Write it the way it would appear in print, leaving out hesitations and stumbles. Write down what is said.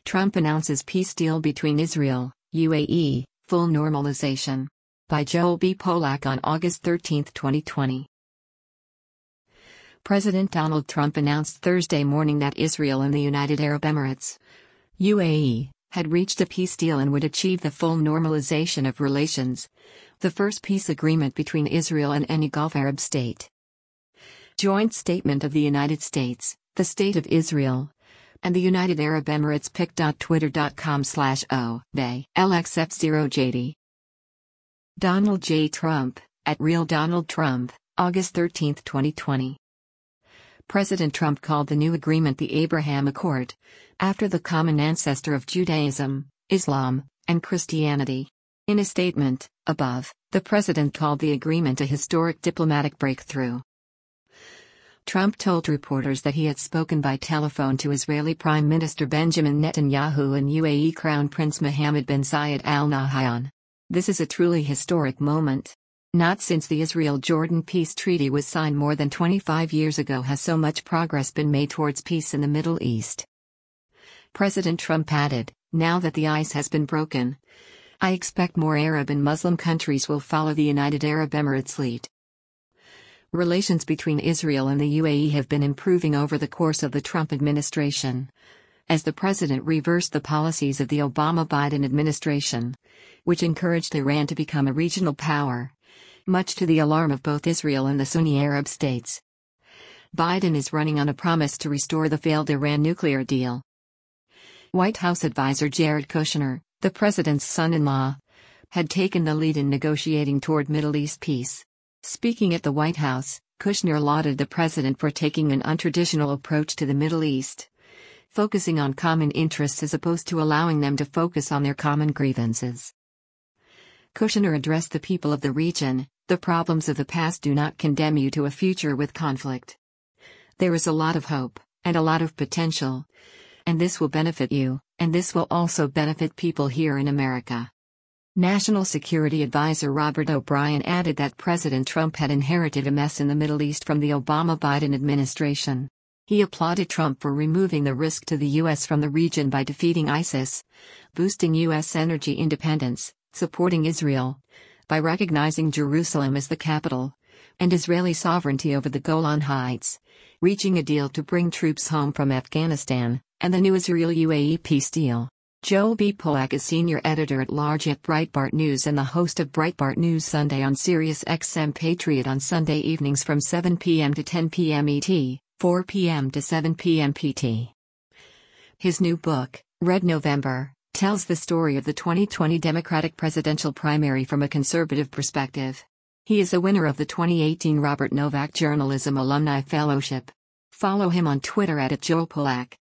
Trump announces peace deal between Israel, UAE, full normalization. By Joel B. Polak on August 13, 2020. President Donald Trump announced Thursday morning that Israel and the United Arab Emirates, UAE, had reached a peace deal and would achieve the full normalization of relations, the first peace agreement between Israel and any Gulf Arab state. Joint statement of the United States, the State of Israel, and the United Arab Emirates pic.twitter.com/o, they, LXF0JD. Donald J. Trump, at Real Donald Trump, August 13, 2020. President Trump called the new agreement the Abraham Accord, after the common ancestor of Judaism, Islam, and Christianity. In a statement, above, the president called the agreement a historic diplomatic breakthrough. Trump told reporters that he had spoken by telephone to Israeli Prime Minister Benjamin Netanyahu and UAE Crown Prince Mohammed bin Zayed Al Nahyan. This is a truly historic moment. Not since the Israel-Jordan peace treaty was signed more than 25 years ago has so much progress been made towards peace in the Middle East. President Trump added, now that the ice has been broken, I expect more Arab and Muslim countries will follow the United Arab Emirates lead. Relations between Israel and the UAE have been improving over the course of the Trump administration, as the president reversed the policies of the Obama-Biden administration, which encouraged Iran to become a regional power, much to the alarm of both Israel and the Sunni Arab states. Biden is running on a promise to restore the failed Iran nuclear deal. White House advisor Jared Kushner, the president's son-in-law, had taken the lead in negotiating toward Middle East peace. Speaking at the White House, Kushner lauded the president for taking an untraditional approach to the Middle East, focusing on common interests as opposed to allowing them to focus on their common grievances. Kushner addressed the people of the region, the problems of the past do not condemn you to a future with conflict. There is a lot of hope, and a lot of potential, and this will benefit you, and this will also benefit people here in America. National Security Advisor Robert O'Brien added that President Trump had inherited a mess in the Middle East from the Obama-Biden administration. He applauded Trump for removing the risk to the U.S. from the region by defeating ISIS, boosting U.S. energy independence, supporting Israel, by recognizing Jerusalem as the capital, and Israeli sovereignty over the Golan Heights, reaching a deal to bring troops home from Afghanistan, and the new Israel-UAE peace deal. Joel B. Polak is senior editor-at-large at Breitbart News and the host of Breitbart News Sunday on Sirius XM Patriot on Sunday evenings from 7 p.m. to 10 p.m. ET, 4 p.m. to 7 p.m. PT. His new book, Red November, tells the story of the 2020 Democratic presidential primary from a conservative perspective. He is a winner of the 2018 Robert Novak Journalism Alumni Fellowship. Follow him on Twitter @JoelPolak.